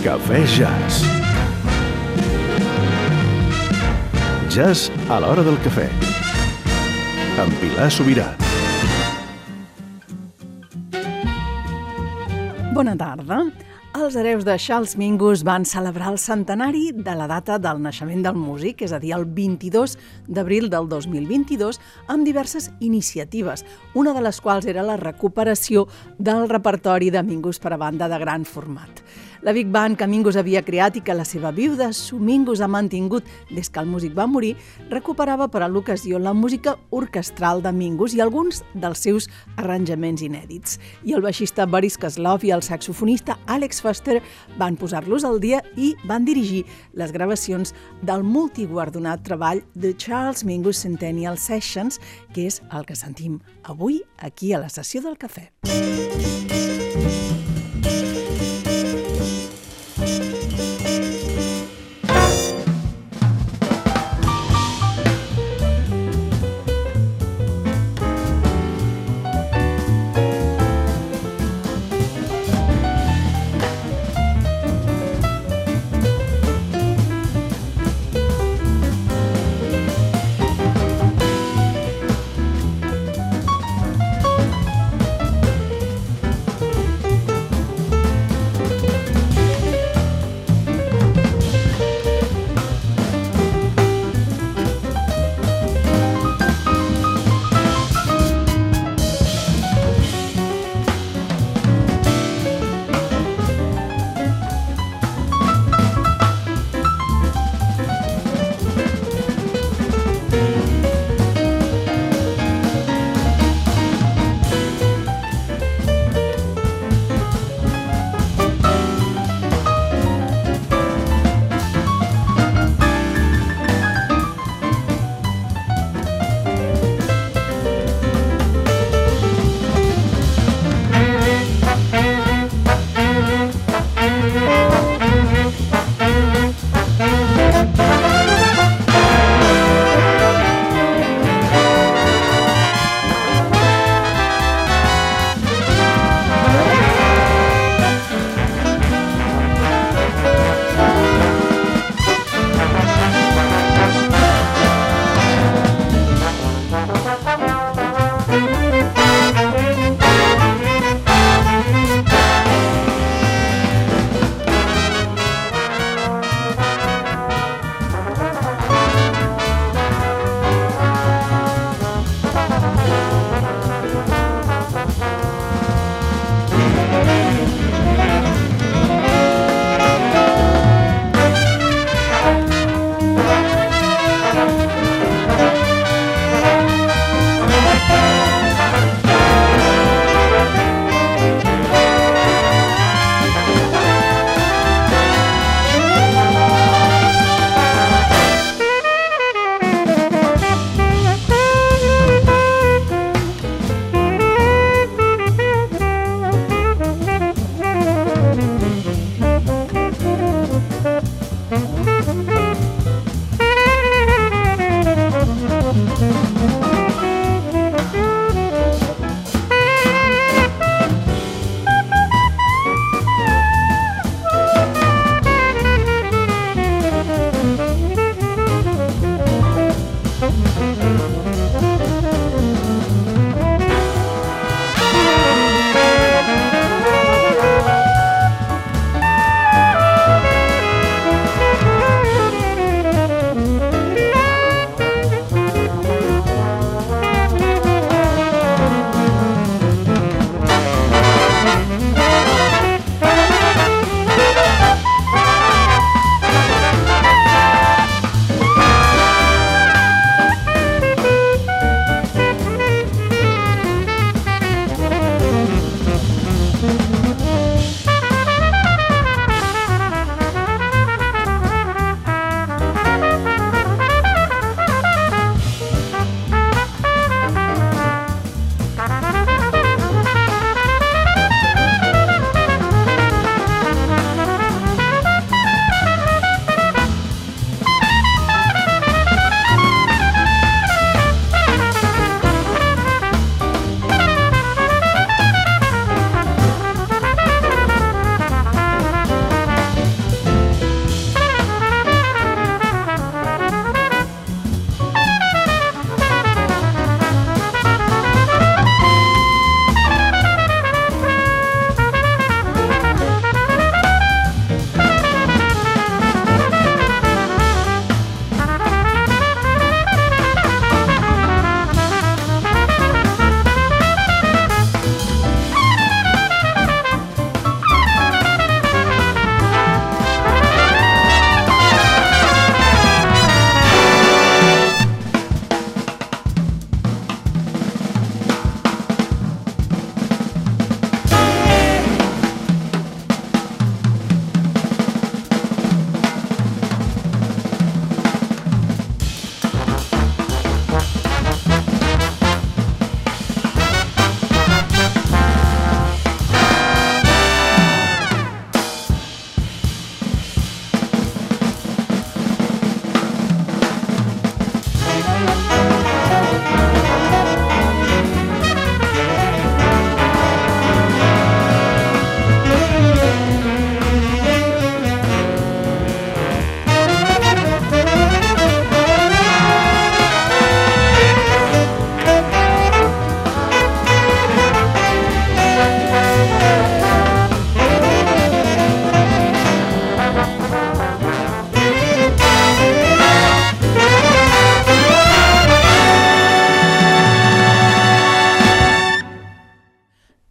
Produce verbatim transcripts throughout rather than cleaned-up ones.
Cafè Jazz. Jazz a l'hora del cafè. Amb Pilar Sobirà. Bona tarda. Els hereus de Charles Mingus van celebrar el centenari de la data del naixement del músic, és a dir, el vint-i-dos d'abril del dos mil vint-i-dos, amb diverses iniciatives, una de les quals era la recuperació del repertori de Mingus per a banda de gran format. La Big Band que Mingus havia creat i que la seva viuda Sue Mingus ha mantingut des que el músic va morir, recuperava per a l'ocasió la música orquestral de Mingus i alguns dels seus arranjaments inèdits. I el baixista Boris Karloff i el saxofonista Alex Foster van posar-los al dia i van dirigir les gravacions del multiguardonat treball The Charles Mingus Centennial Sessions, que és el que sentim avui aquí a la sessió del cafè.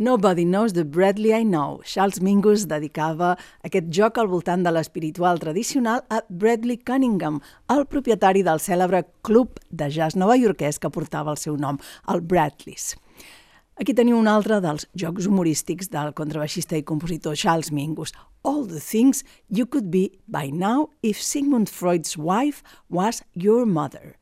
Nobody Knows the Bradley I Know. Charles Mingus dedicava aquest joc al voltant de l'espiritual tradicional a Bradley Cunningham, el propietari del cèlebre club de jazz novaiorquès que portava el seu nom, el Bradleys. Aquí teniu un altre dels jocs humorístics del contrabaixista i compositor Charles Mingus. All the things you could be by now if Sigmund Freud's wife was your mother.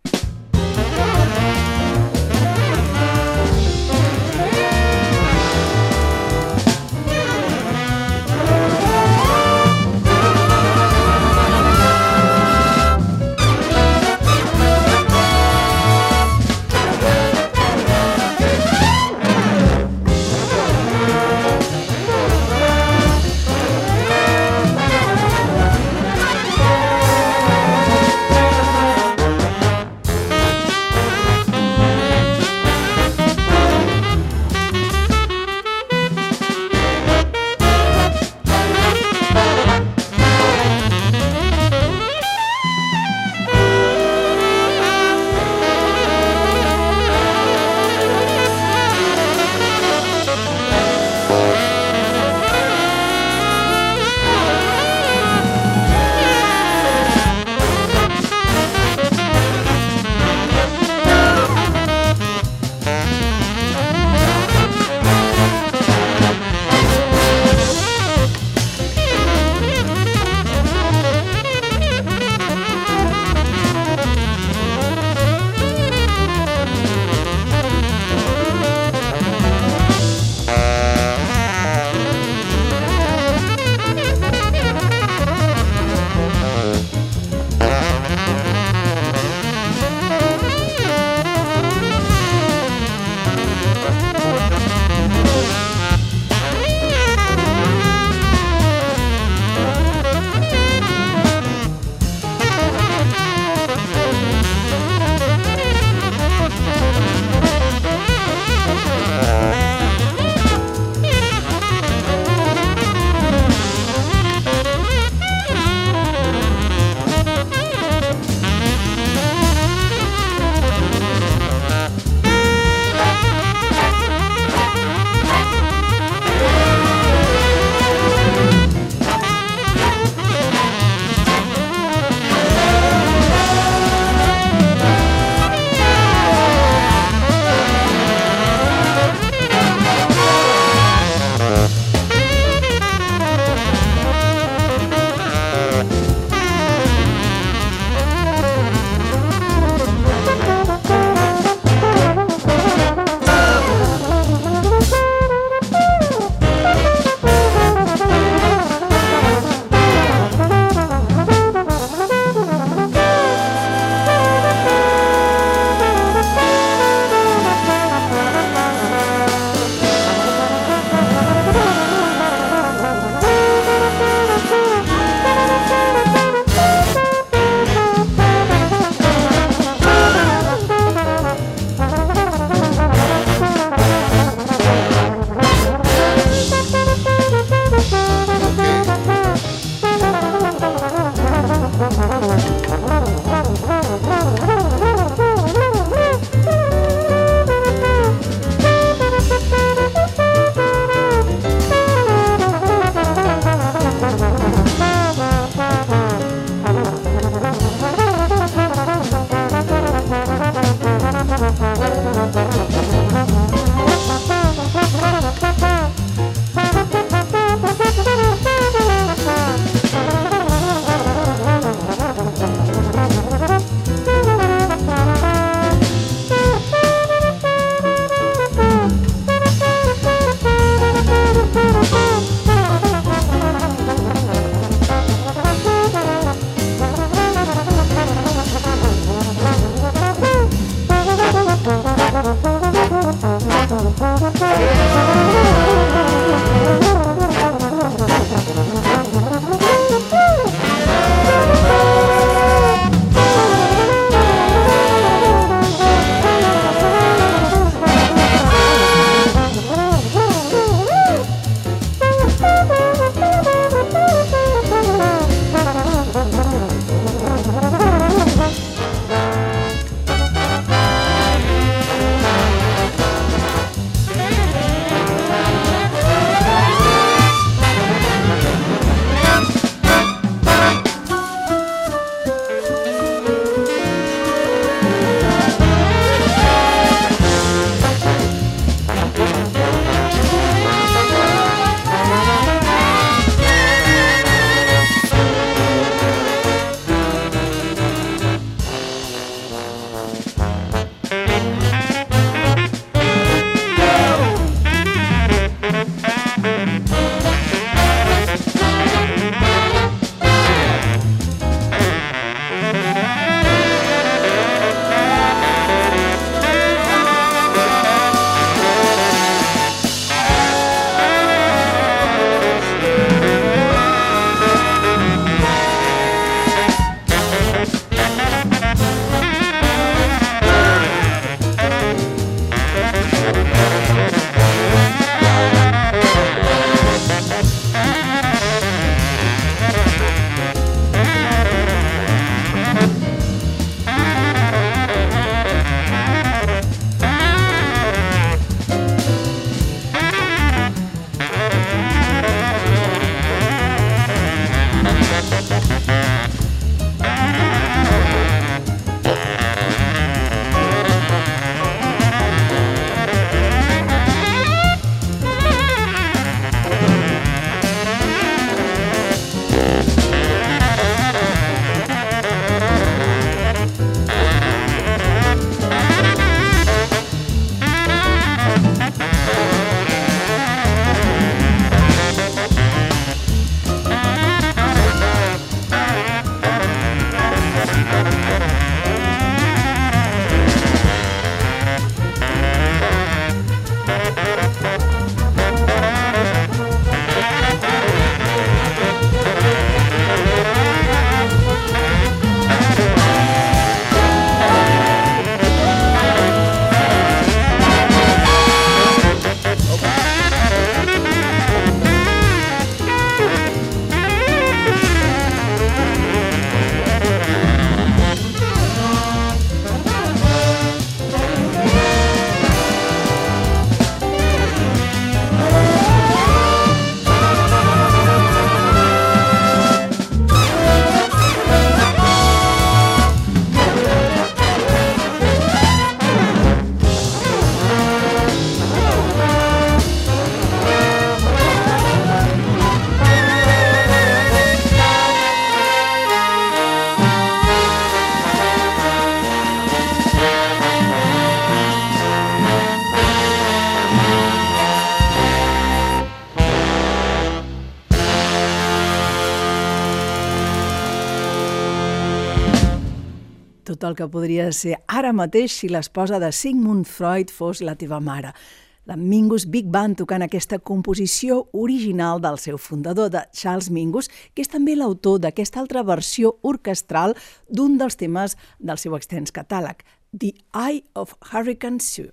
tot el que podria ser ara mateix si l'esposa de Sigmund Freud fos la teva mare. La Mingus Big Band tocant aquesta composició original del seu fundador, de Charles Mingus, que és també l'autor d'aquesta altra versió orquestral d'un dels temes del seu extens catàleg, The Eye of Hurricane Sue.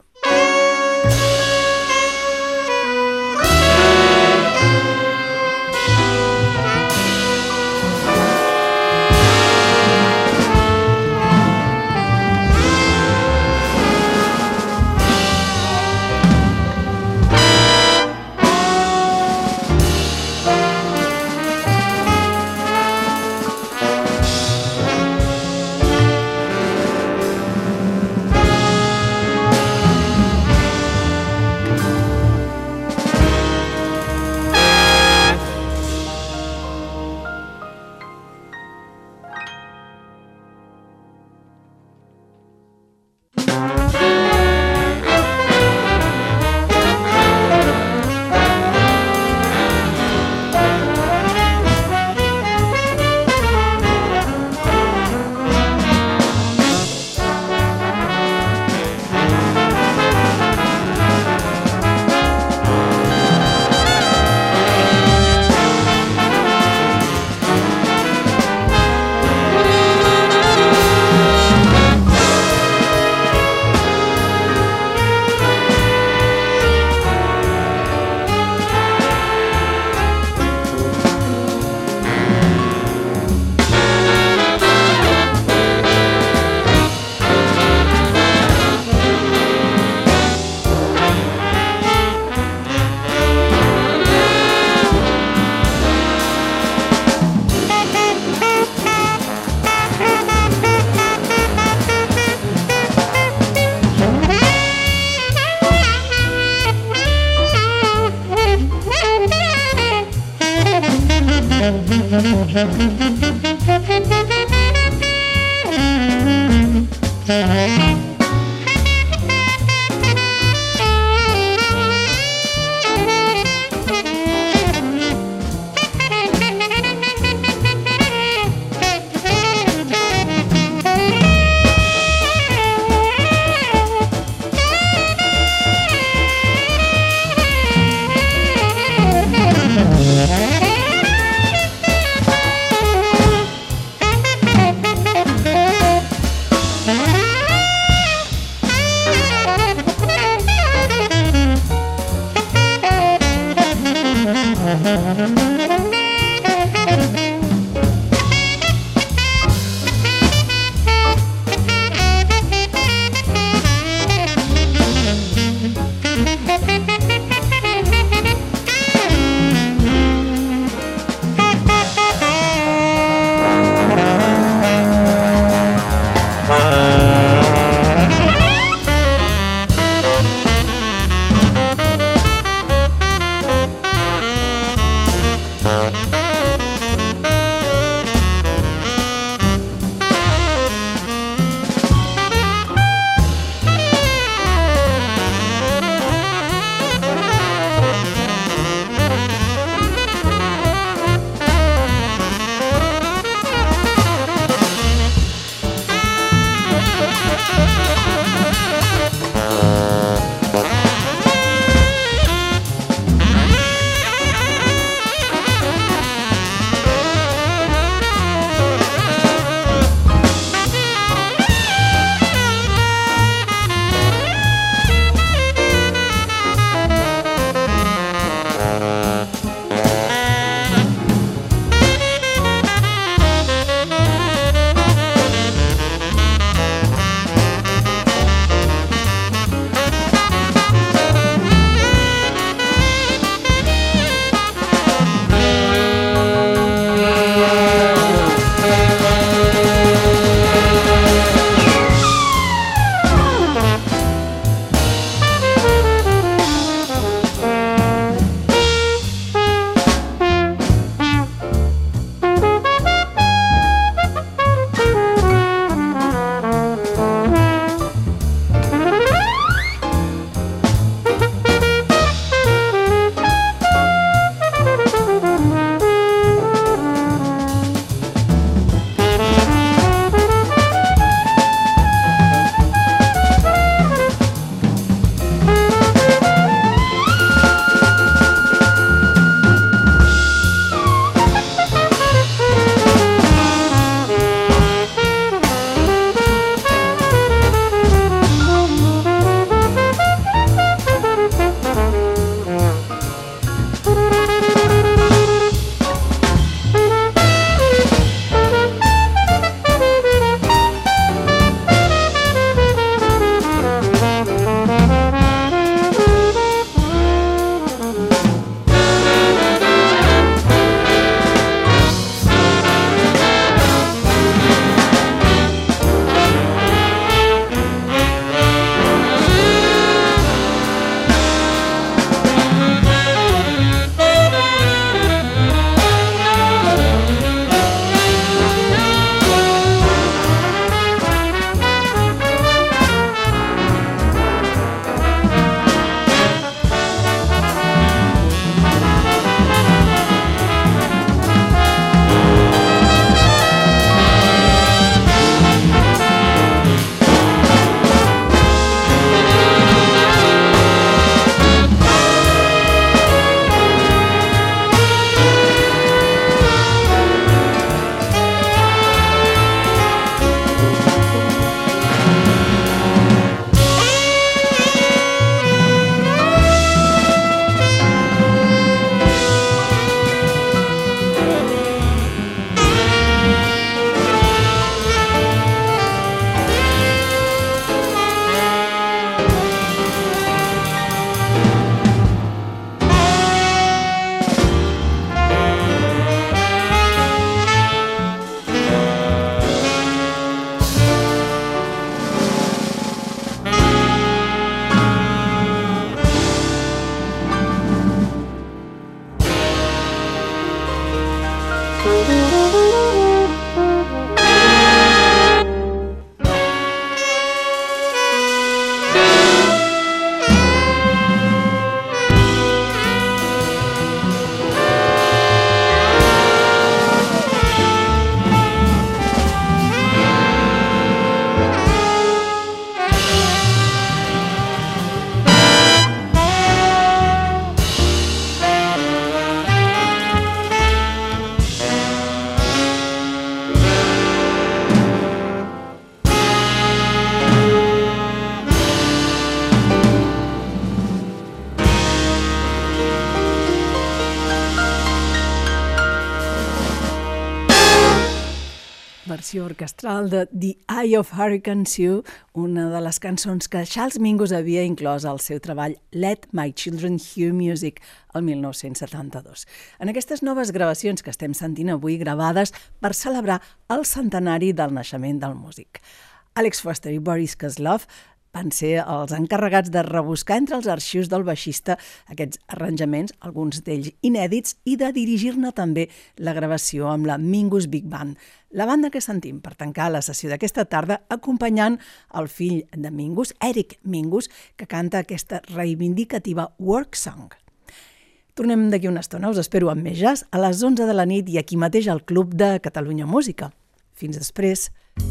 Versió orquestral de The Eye of Hurricane Sue, una de les cançons que Charles Mingus havia inclòs al seu treball Let My Children Hear Music el mil nou-cents setanta-dos. En aquestes noves gravacions que estem sentint avui, gravades per celebrar el centenari del naixement del músic. Alex Foster i Boris Kozlov van ser els encarregats de rebuscar entre els arxius del baixista aquests arranjaments, alguns d'ells inèdits, i de dirigir-ne també la gravació amb la Mingus Big Band, la banda que sentim per tancar la sessió d'aquesta tarda acompanyant el fill de Mingus, Eric Mingus, que canta aquesta reivindicativa Work Song. Tornem d'aquí una estona, us espero amb més jazz a les onze de la nit i aquí mateix al Club de Catalunya Música. Fins després.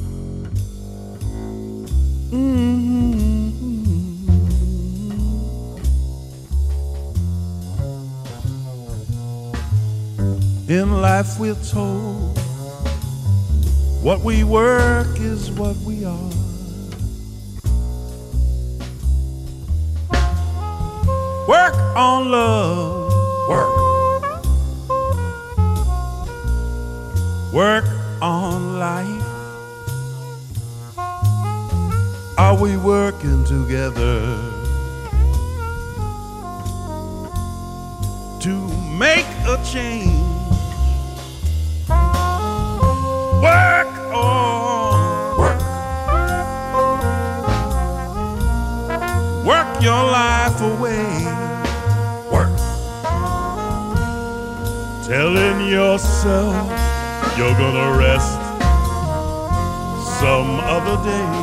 Mm-hmm. In life we're told what we work is what we are. Work on love, work. Work on life. Are we working together to make a change? Work on work. Work your life away. Work. Telling yourself you're gonna rest some other day.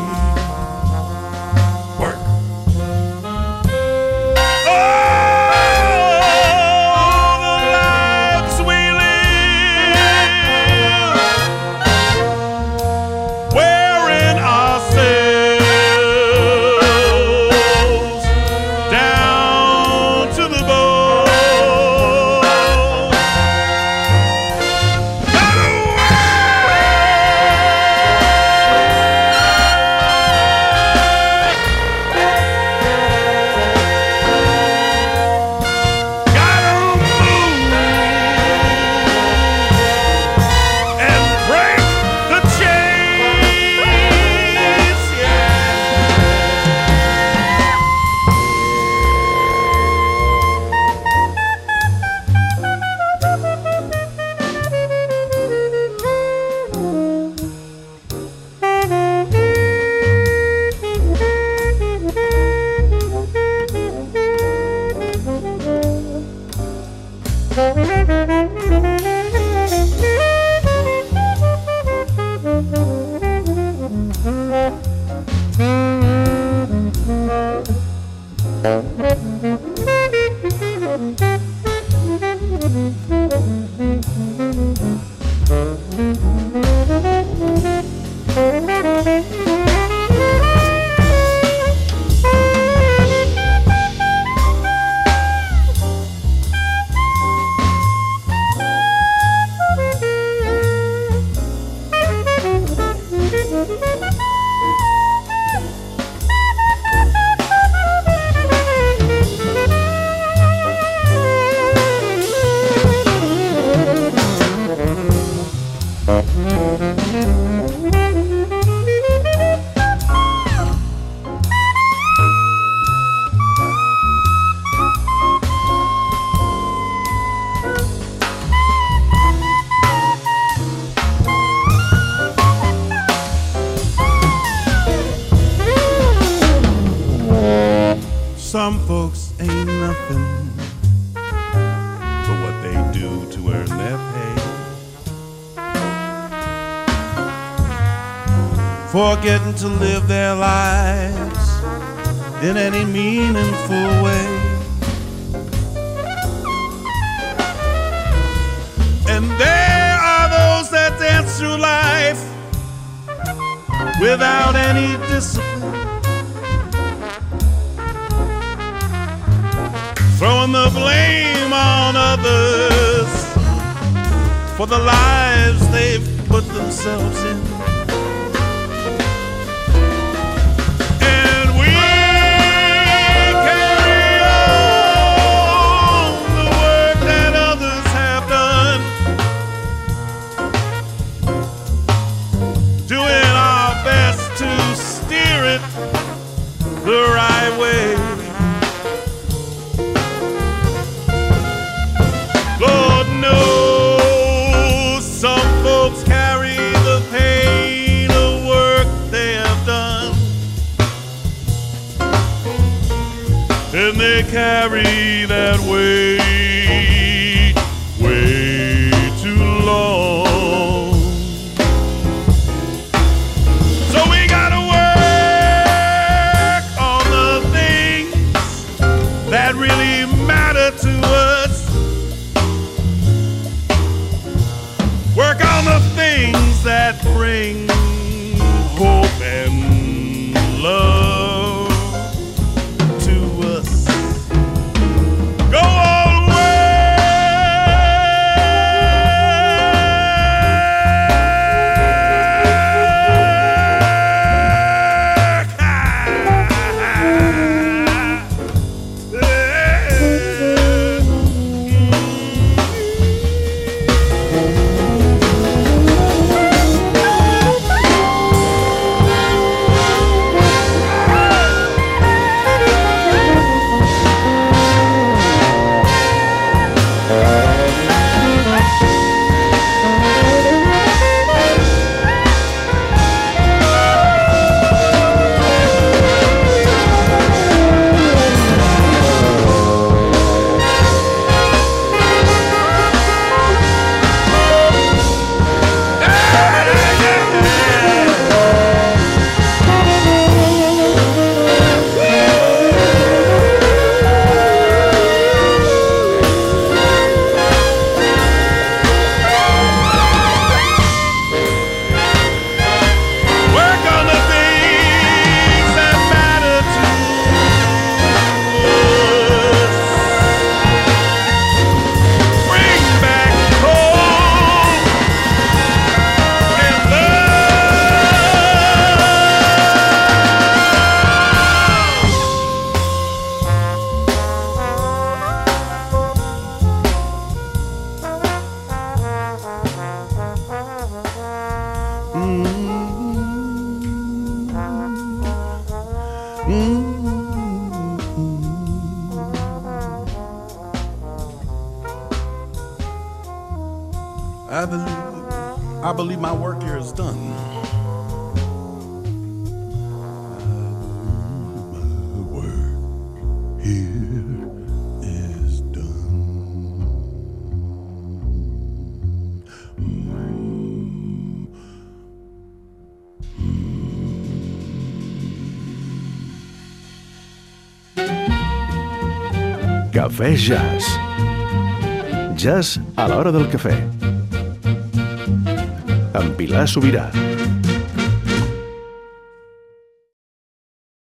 Some folks ain't nothing but what they do to earn their pay. forgetting to live their lives in any meaningful way. And there are those that dance through life without any discipline, throwing the blame on others for the lives they've put themselves in. And we carry on the work that others have done, doing our best to steer it the right way. Lord knows some folks carry the pain of work they have done, and they carry that weight way too long. So we gotta work on the things that really matter to us. Work on the things that bring hope and love to us. Go on, I believe, I believe my work here is done. My work here is done. Mm. Mm. Cafè Jazz. Jazz a l'hora del cafè. Amb Pilar Sobirà.